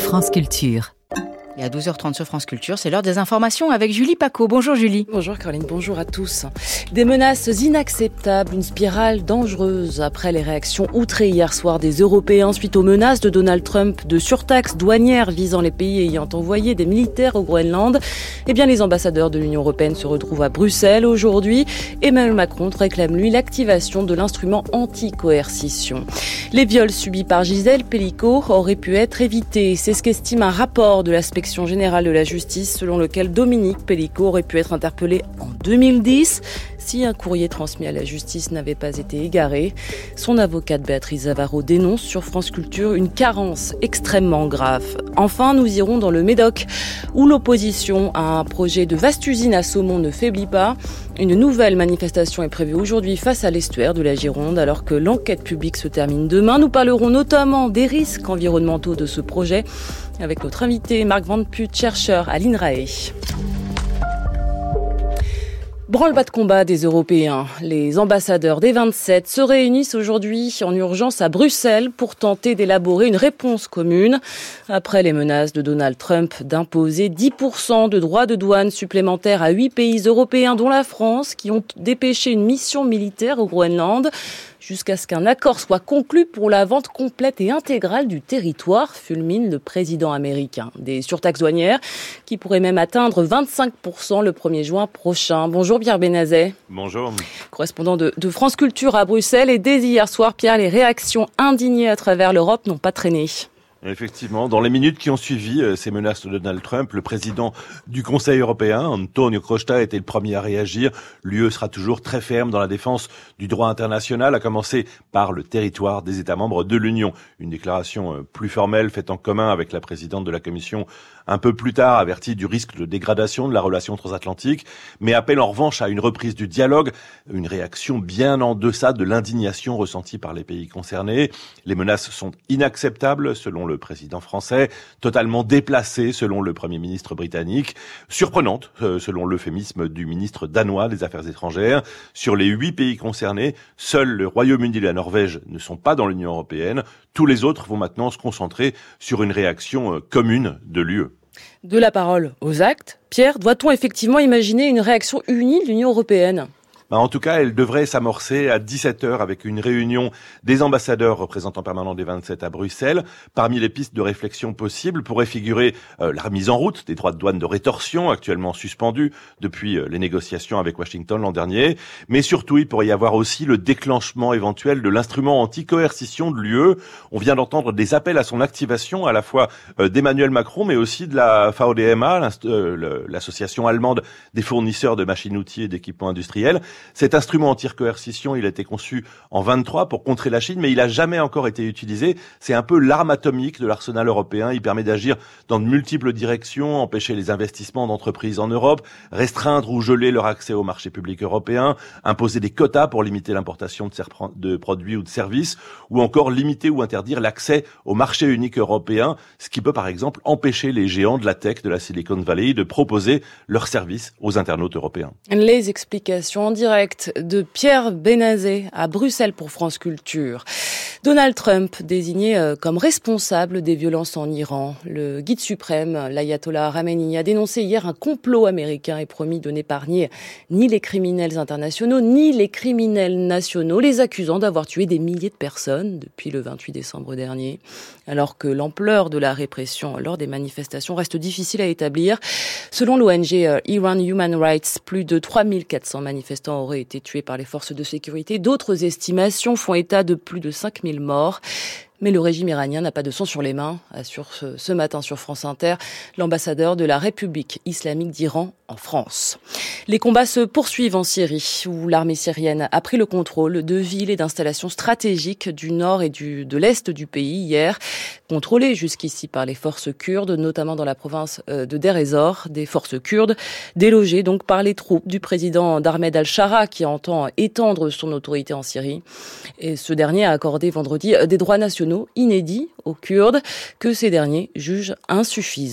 France Culture. Et à 12h30 sur France Culture, c'est l'heure des informations avec Julie Paco. Bonjour Julie. Bonjour Caroline, bonjour à tous. Des menaces inacceptables, une spirale dangereuse après les réactions outrées hier soir des Européens suite aux menaces de Donald Trump de surtaxes douanières visant les pays ayant envoyé des militaires au Groenland. Eh bien, les ambassadeurs de l'Union européenne se retrouvent à Bruxelles aujourd'hui. Emmanuel Macron réclame, lui, l'activation de l'instrument anti-coercition. Les viols subis par Gisèle Pelicot auraient pu être évités. C'est ce qu'estime un rapport de l'Inspection générale de la justice selon lequel Dominique Pelicot aurait pu être interpellé en 2010 si un courrier transmis à la justice n'avait pas été égaré. Son avocate Béatrice Zavarro dénonce sur France Culture une carence extrêmement grave. Enfin, nous irons dans le Médoc où l'opposition à un projet de vaste usine à saumon ne faiblit pas. Une nouvelle manifestation est prévue aujourd'hui face à l'estuaire de la Gironde alors que l'enquête publique se termine demain. Nous parlerons notamment des risques environnementaux de ce projet avec notre invité Marc Van Putte, chercheur à l'INRAE. Branle-bas de combat des Européens. Les ambassadeurs des 27 se réunissent aujourd'hui en urgence à Bruxelles pour tenter d'élaborer une réponse commune après les menaces de Donald Trump d'imposer 10% de droits de douane supplémentaires à 8 pays européens dont la France qui ont dépêché une mission militaire au Groenland jusqu'à ce qu'un accord soit conclu pour la vente complète et intégrale du territoire, fulmine le président américain. Des surtaxes douanières qui pourraient même atteindre 25% le 1er juin prochain. Bonjour Pierre Benazet. Bonjour. Correspondant de France Culture à Bruxelles. Et dès hier soir, Pierre, les réactions indignées à travers l'Europe n'ont pas traîné. Effectivement, dans les minutes qui ont suivi ces menaces de Donald Trump, le président du Conseil européen, Antonio Costa, a été le premier à réagir. L'UE sera toujours très ferme dans la défense du droit international, à commencer par le territoire des États membres de l'Union. Une déclaration plus formelle faite en commun avec la présidente de la Commission un peu plus tard avertit du risque de dégradation de la relation transatlantique, mais appelle en revanche à une reprise du dialogue, une réaction bien en deçà de l'indignation ressentie par les pays concernés. Les menaces sont inacceptables, selon le président français, totalement déplacées, selon le Premier ministre britannique, surprenantes, selon l'euphémisme du ministre danois des Affaires étrangères. Sur les 8 pays concernés, seuls le Royaume-Uni et la Norvège ne sont pas dans l'Union européenne. Tous les autres vont maintenant se concentrer sur une réaction commune de l'UE. De la parole aux actes, Pierre, doit-on effectivement imaginer une réaction unie de l'Union européenne ? En tout cas, elle devrait s'amorcer à 17h avec une réunion des ambassadeurs représentants permanents des 27 à Bruxelles. Parmi les pistes de réflexion possibles pourrait figurer la remise en route des droits de douane de rétorsion, actuellement suspendus depuis les négociations avec Washington l'an dernier. Mais surtout, il pourrait y avoir aussi le déclenchement éventuel de l'instrument anti-coercition de l'UE. On vient d'entendre des appels à son activation, à la fois d'Emmanuel Macron, mais aussi de la VDMA, l'association allemande des fournisseurs de machines-outils et d'équipements industriels. Cet instrument anti-coercition, il a été conçu en 23 pour contrer la Chine, mais il n'a jamais encore été utilisé. C'est un peu l'arme atomique de l'arsenal européen. Il permet d'agir dans de multiples directions, empêcher les investissements d'entreprises en Europe, restreindre ou geler leur accès au marché public européen, imposer des quotas pour limiter l'importation de produits ou de services, ou encore limiter ou interdire l'accès au marché unique européen, ce qui peut par exemple empêcher les géants de la tech de la Silicon Valley de proposer leurs services aux internautes européens. Les explications en direct de Pierre Benazet à Bruxelles pour France Culture. Donald Trump désigné comme responsable des violences en Iran. Le guide suprême, l'ayatollah Khamenei, a dénoncé hier un complot américain et promis de n'épargner ni les criminels internationaux ni les criminels nationaux, les accusant d'avoir tué des milliers de personnes depuis le 28 décembre dernier. Alors que l'ampleur de la répression lors des manifestations reste difficile à établir, selon l'ONG Iran Human Rights, plus de 3400 manifestants auraient été tués par les forces de sécurité. D'autres estimations font état de plus de 5000 morts. Mais le régime iranien n'a pas de sang sur les mains, assure ce matin sur France Inter l'ambassadeur de la République islamique d'Iran en France. Les combats se poursuivent en Syrie, où l'armée syrienne a pris le contrôle de villes et d'installations stratégiques du nord et de l'est du pays hier, contrôlées jusqu'ici par les forces kurdes, notamment dans la province de Deir ez-Zor, des forces kurdes délogées donc par les troupes du président Ahmed al-Shara qui entend étendre son autorité en Syrie. Et ce dernier a accordé vendredi des droits nationaux inédits aux Kurdes que ces derniers jugent insuffisants.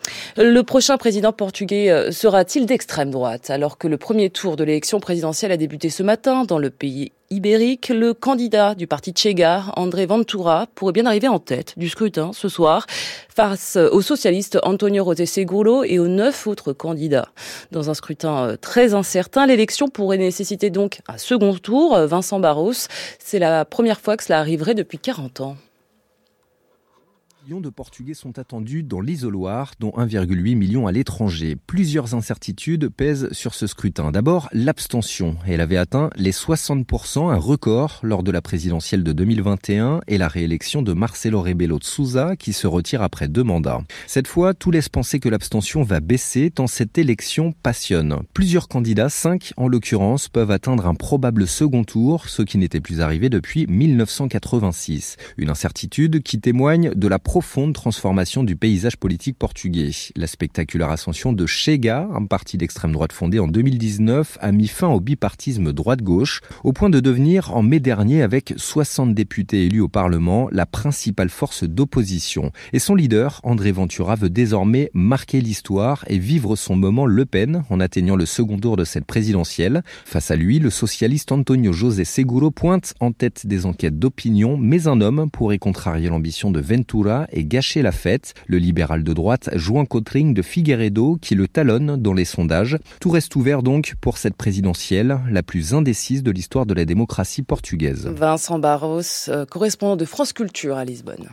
Le prochain président portugais sera-t-il d'extrême droite? Alors que le premier tour de l'élection présidentielle a débuté ce matin dans le pays ibérique, le candidat du parti Chega, André Ventura, pourrait bien arriver en tête du scrutin ce soir face au socialiste Antonio José Seguro et aux 9 autres candidats. Dans un scrutin très incertain, l'élection pourrait nécessiter donc un second tour. Vincent Barros, c'est la première fois que cela arriverait depuis 40 ans. Millions de Portugais sont attendus dans l'isoloir, dont 1,8 million à l'étranger. Plusieurs incertitudes pèsent sur ce scrutin. D'abord, l'abstention. Elle avait atteint les 60%, un record lors de la présidentielle de 2021 et la réélection de Marcelo Rebelo de Sousa, qui se retire après 2 mandats. Cette fois, tout laisse penser que l'abstention va baisser tant cette élection passionne. Plusieurs candidats, 5 en l'occurrence, peuvent atteindre un probable second tour, ce qui n'était plus arrivé depuis 1986. Une incertitude qui témoigne de la profonde transformation du paysage politique portugais. La spectaculaire ascension de Chega, un parti d'extrême droite fondé en 2019, a mis fin au bipartisme droite-gauche, au point de devenir, en mai dernier, avec 60 députés élus au Parlement, la principale force d'opposition. Et son leader, André Ventura, veut désormais marquer l'histoire et vivre son moment Le Pen en atteignant le second tour de cette présidentielle. Face à lui, le socialiste Antonio José Seguro pointe en tête des enquêtes d'opinion, mais un homme pourrait contrarier l'ambition de Ventura et gâcher la fête. Le libéral de droite João Coutrinho de Figueiredo qui le talonne dans les sondages. Tout reste ouvert donc pour cette présidentielle, la plus indécise de l'histoire de la démocratie portugaise. Vincent Barros, correspondant de France Culture à Lisbonne.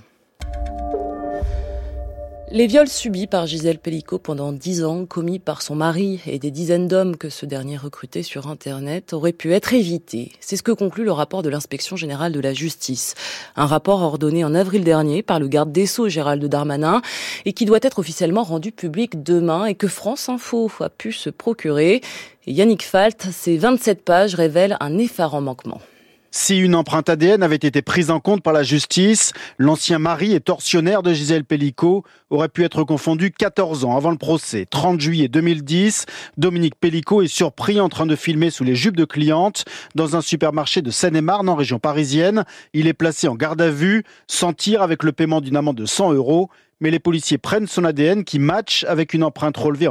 Les viols subis par Gisèle Pelicot pendant 10 ans, commis par son mari et des dizaines d'hommes que ce dernier recrutait sur Internet, auraient pu être évités. C'est ce que conclut le rapport de l'Inspection générale de la justice. Un rapport ordonné en avril dernier par le garde des Sceaux Gérald Darmanin et qui doit être officiellement rendu public demain et que France Info a pu se procurer. Et Yannick Falt, ces 27 pages révèlent un effarant manquement. Si une empreinte ADN avait été prise en compte par la justice, l'ancien mari et tortionnaire de Gisèle Pelicot aurait pu être confondu 14 ans avant le procès. 30 juillet 2010, Dominique Pelicot est surpris en train de filmer sous les jupes de clientes dans un supermarché de Seine-et-Marne en région parisienne. Il est placé en garde à vue, sans tir avec le paiement d'une amende de 100 €. Mais les policiers prennent son ADN qui match avec une empreinte relevée en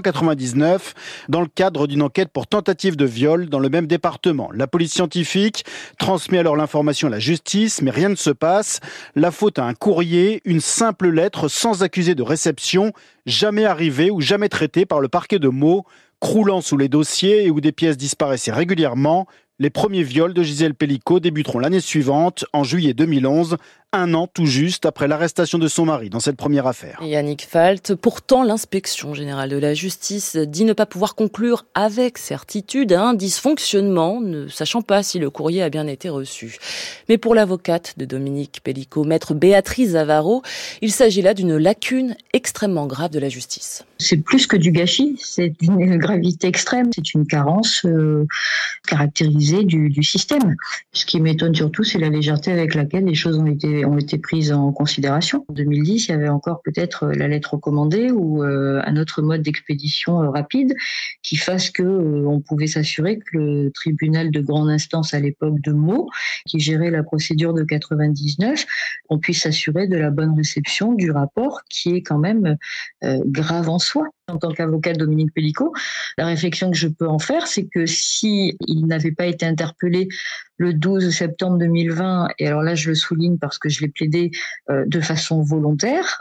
1999 dans le cadre d'une enquête pour tentative de viol dans le même département. La police scientifique transmet alors l'information à la justice, mais rien ne se passe. La faute à un courrier, une simple lettre sans accusé de réception, jamais arrivée ou jamais traitée par le parquet de Meaux, croulant sous les dossiers et où des pièces disparaissaient régulièrement. Les premiers viols de Gisèle Pelicot débuteront l'année suivante, en juillet 2011, 1 an tout juste après l'arrestation de son mari dans cette première affaire. Yannick Falt, pourtant l'Inspection générale de la justice dit ne pas pouvoir conclure avec certitude un dysfonctionnement, ne sachant pas si le courrier a bien été reçu. Mais pour l'avocate de Dominique Pelicot, maître Béatrice Zavaro, il s'agit là d'une lacune extrêmement grave de la justice. C'est plus que du gâchis, c'est d'une gravité extrême, c'est une carence caractérisée du système. Ce qui m'étonne surtout, c'est la légèreté avec laquelle les choses ont été prises en considération. En 2010, il y avait encore peut-être la lettre recommandée ou un autre mode d'expédition rapide qui fasse que on pouvait s'assurer que le tribunal de grande instance à l'époque de Meaux, qui gérait la procédure de 99, on puisse s'assurer de la bonne réception du rapport qui est quand même grave en soi. En tant qu'avocat de Dominique Pelicot, la réflexion que je peux en faire, c'est que si il n'avait pas été interpellé le 12 septembre 2020, et alors là je le souligne parce que je l'ai plaidé de façon volontaire,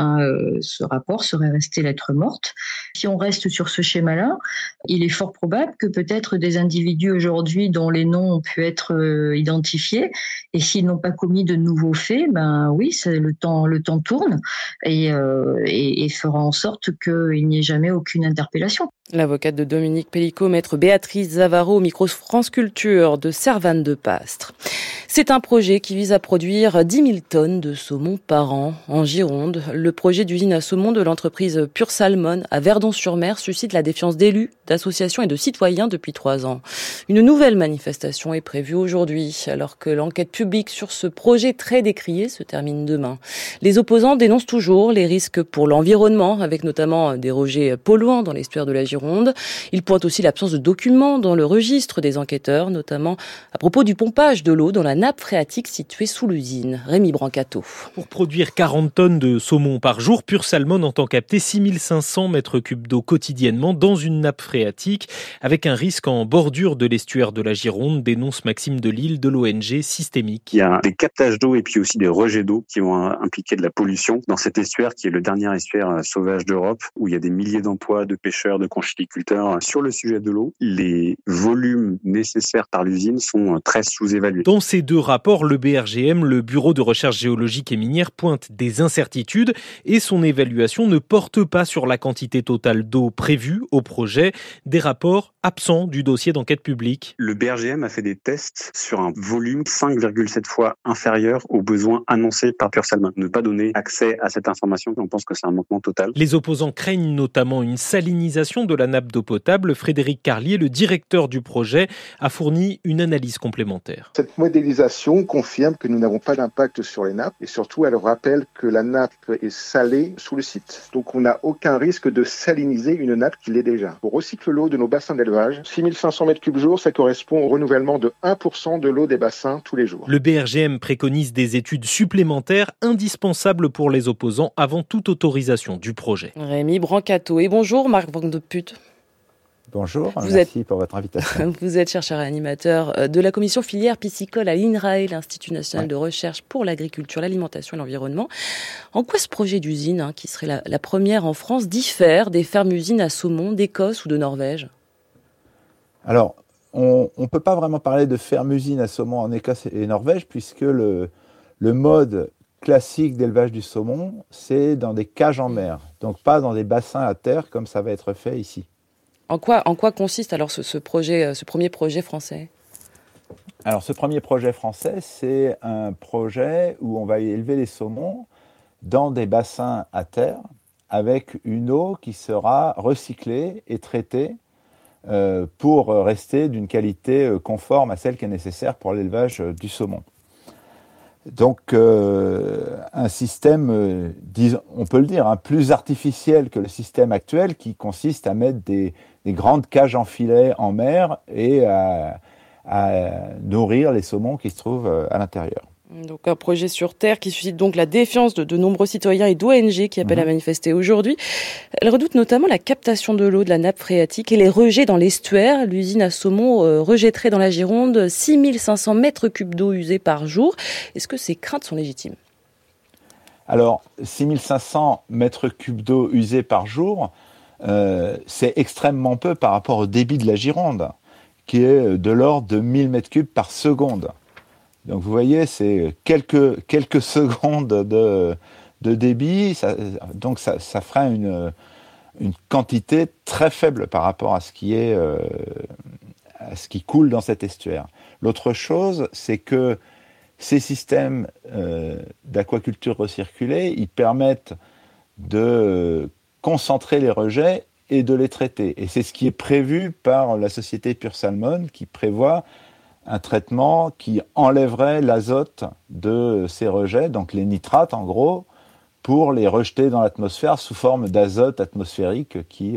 ce rapport serait resté lettre morte. Si on reste sur ce schéma-là, il est fort probable que peut-être des individus aujourd'hui dont les noms ont pu être identifiés, et s'ils n'ont pas commis de nouveaux faits, oui, le temps tourne et fera en sorte qu'il n'y ait jamais aucune interpellation. L'avocate de Dominique Pelicot, maître Béatrice Zavaro, au micro France Culture de Servanne-de-Pastre. C'est un projet qui vise à produire 10 000 tonnes de saumon par an en Gironde. Le projet d'usine à saumon de l'entreprise Pure Salmon à Verdon-sur-Mer suscite la défiance d'élus, d'associations et de citoyens depuis 3 ans. Une nouvelle manifestation est prévue aujourd'hui, alors que l'enquête publique sur ce projet très décrié se termine demain. Les opposants dénoncent toujours les risques pour l'environnement, avec notamment des rejets polluants dans l'estuaire de la Gironde. Ils pointent aussi l'absence de documents dans le registre des enquêteurs, notamment à propos du pompage de l'eau dans la nappe phréatique située sous l'usine. Rémi Brancato. Pour produire 40 tonnes de saumon par jour, Pure Salmon entend capter 6500 mètres cubes d'eau quotidiennement dans une nappe phréatique, avec un risque en bordure de l'estuaire de la Gironde, dénonce Maxime Delisle de l'ONG Systémique. Il y a des captages d'eau et puis aussi des rejets d'eau qui vont impliquer de la pollution dans cet estuaire qui est le dernier estuaire sauvage d'Europe, où il y a des milliers d'emplois de pêcheurs, de conchiliculteurs. Sur le sujet de l'eau, les volumes nécessaires par l'usine sont très sous-évalués. Dans ces deux rapports, le BRGM, le Bureau de recherche géologique et minière, pointe des incertitudes et son évaluation ne porte pas sur la quantité totale d'eau prévue au projet, des rapports absents du dossier d'enquête publique. Le BRGM a fait des tests sur un volume 5,7 fois inférieur aux besoins annoncés par Pure Salmon. Ne pas donner accès à cette information, on pense que c'est un manquement total. Les opposants craignent notamment une salinisation de la nappe d'eau potable. Frédéric Carlier, le directeur du projet, a fourni une analyse complémentaire. Cette modélisation confirme que nous n'avons pas d'impact sur les nappes et surtout elle rappelle que la nappe est salée sous le site. Donc on n'a aucun risque de saliniser une nappe qui l'est déjà. On recycle l'eau de nos bassins d'élevage. 6500 mètres cubes jour, ça correspond au renouvellement de 1% de l'eau des bassins tous les jours. Le BRGM préconise des études supplémentaires indispensables pour les opposants avant toute autorisation du projet. Rémi Brancato. Et bonjour Marc Van de Putte. Bonjour, merci pour votre invitation. Vous êtes chercheur et animateur de la commission filière piscicole à l'INRAE, l'Institut national de recherche pour l'agriculture, l'alimentation et l'environnement. En quoi ce projet d'usine, qui serait la première en France, diffère des fermes-usines à saumon d'Écosse ou de Norvège ? Alors, on ne peut pas vraiment parler de ferme-usine à saumon en Écosse et Norvège, puisque le mode classique d'élevage du saumon, c'est dans des cages en mer, donc pas dans des bassins à terre comme ça va être fait ici. En quoi consiste alors ce premier projet français ? Alors ce premier projet français, c'est un projet où on va élever les saumons dans des bassins à terre avec une eau qui sera recyclée et traitée pour rester d'une qualité conforme à celle qui est nécessaire pour l'élevage du saumon. Donc un système, on peut le dire, plus artificiel que le système actuel qui consiste à mettre des grandes cages en filet en mer et à nourrir les saumons qui se trouvent à l'intérieur. Donc un projet sur Terre qui suscite donc la défiance de nombreux citoyens et d'ONG qui appellent à manifester aujourd'hui. Elle redoute notamment la captation de l'eau de la nappe phréatique et les rejets dans l'estuaire. L'usine à saumon rejetterait dans la Gironde 6500 mètres cubes d'eau usée par jour. Est-ce que ces craintes sont légitimes ? Alors, 6500 mètres cubes d'eau usée par jour, c'est extrêmement peu par rapport au débit de la Gironde, qui est de l'ordre de 1000 mètres cubes par seconde. Donc vous voyez, c'est quelques secondes de débit, ça fera une quantité très faible par rapport à ce qui coule dans cet estuaire. L'autre chose, c'est que ces systèmes d'aquaculture recirculée, ils permettent de concentrer les rejets et de les traiter. Et c'est ce qui est prévu par la société Pure Salmon, qui prévoit un traitement qui enlèverait l'azote de ces rejets, donc les nitrates en gros, pour les rejeter dans l'atmosphère sous forme d'azote atmosphérique qui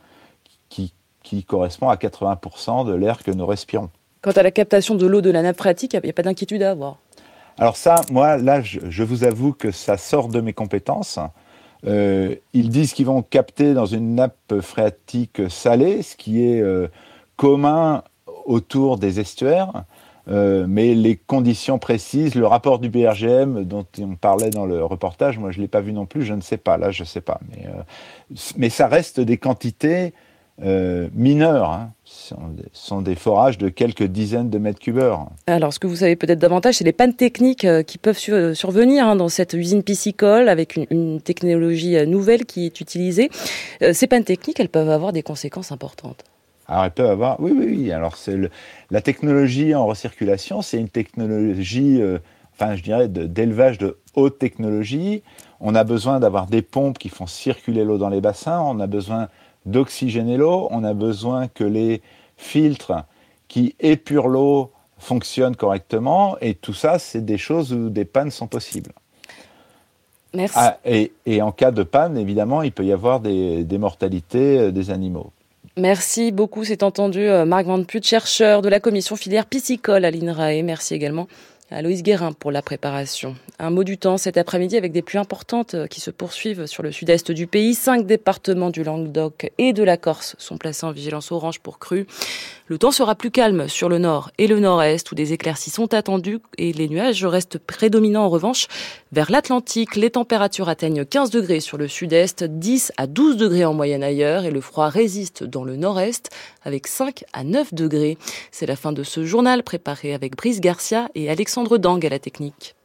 correspond à 80% de l'air que nous respirons. Quant à la captation de l'eau de la nappe phréatique, il n'y a pas d'inquiétude à avoir. Alors ça, moi, là, je vous avoue que ça sort de mes compétences. Ils disent qu'ils vont capter dans une nappe phréatique salée, ce qui est commun autour des estuaires, mais les conditions précises, le rapport du BRGM dont on parlait dans le reportage, moi je ne l'ai pas vu non plus, je ne sais pas, là je ne sais pas. Mais ça reste des quantités mineures, Ce sont des forages de quelques dizaines de mètres cubes heure. Alors ce que vous savez peut-être davantage, c'est les pannes techniques qui peuvent survenir dans cette usine piscicole avec une technologie nouvelle qui est utilisée. Ces pannes techniques, elles peuvent avoir des conséquences importantes. Alors, elles peuvent avoir... Oui. Alors, la technologie en recirculation, c'est une technologie, d'élevage de haute technologie. On a besoin d'avoir des pompes qui font circuler l'eau dans les bassins. On a besoin d'oxygéner l'eau. On a besoin que les filtres qui épurent l'eau fonctionnent correctement. Et tout ça, c'est des choses où des pannes sont possibles. Merci. Et en cas de panne, évidemment, il peut y avoir des mortalités des animaux. Merci beaucoup, c'est entendu. Marc Van Putte, chercheur de la commission filière piscicole à l'INRAE. Merci également Aloïs Guérin pour la préparation. Un mot du temps cet après-midi avec des pluies importantes qui se poursuivent sur le sud-est du pays. 5 départements du Languedoc et de la Corse sont placés en vigilance orange pour crue. Le temps sera plus calme sur le nord et le nord-est où des éclaircies sont attendues et les nuages restent prédominants en revanche. Vers l'Atlantique, les températures atteignent 15 degrés sur le sud-est, 10 à 12 degrés en moyenne ailleurs et le froid résiste dans le nord-est avec 5 à 9 degrés. C'est la fin de ce journal préparé avec Brice Garcia et Alexandre Dang à la technique.